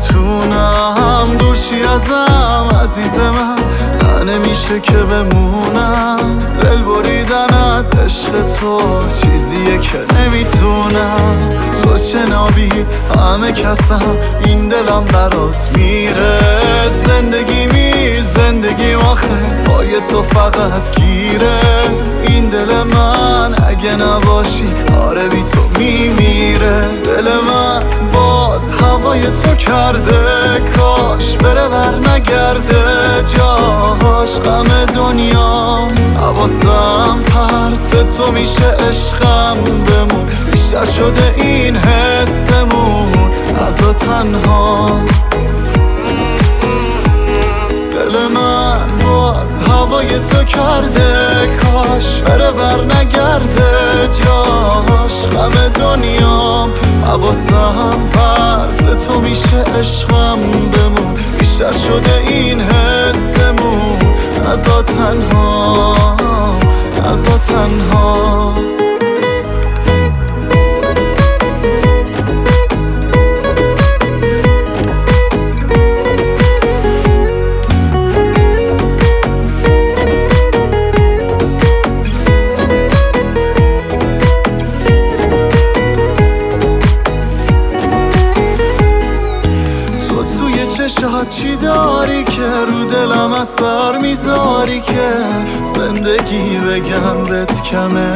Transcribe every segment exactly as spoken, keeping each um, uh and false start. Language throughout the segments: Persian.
نمیتونم دورشی ازم عزیز من، من نمیشه که بمونم. دل بریدن از عشق تو چیزیه که نمیتونم. تو چنابی همه کسم، این دلم برات میره. زندگی می زندگی آخه پای تو فقط گیره. این دل من اگه نباشی آره بی تو میمیره. دل من باز هوای تو کرده، کاش بره بر نگرده جاش. غم دنیام حواسم پرت تو میشه، عشقم بمون. بیشتر شده این حسمون از و تنها. دل من باز هوای تو کرده، کاش بره بر نگرده جاش. غم دنیام حواسم پرت تو میشه، عشقم بمون. بیشتر شده این حسمون از و تنها، از و تنها. چشات چی داری که رو دلم اثر میذاری، که زندگی بگم بهت کمه.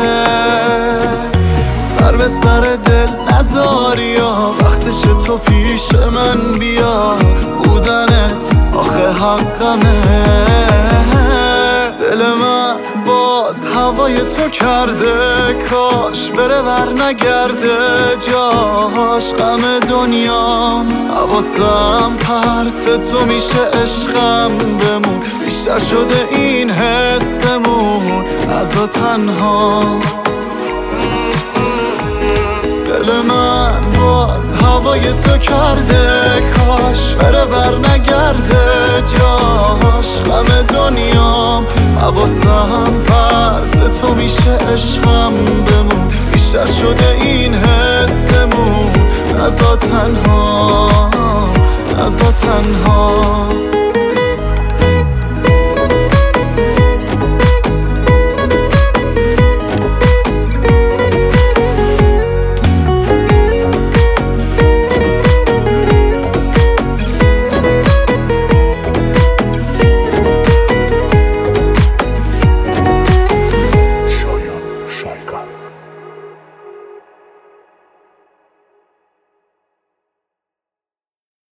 سر به سر دل نذاری یا وقتش تو پیش من بیا. بودنت آخه حقمه. دل من باز هوای تو کرده، کاش بره بر نگرده جاش. غم دنیام حواسم پرت تو میشه، عشقم بمون. بیشتر شده این حسمون از و تنها. دل من باز هوای تو کرده، کاش بره بر نگرده جاش. غم دنیام حواسم پرت تو میشه، عشقم بمون. بیشتر شده این حسمون از و تنها، از و تنها.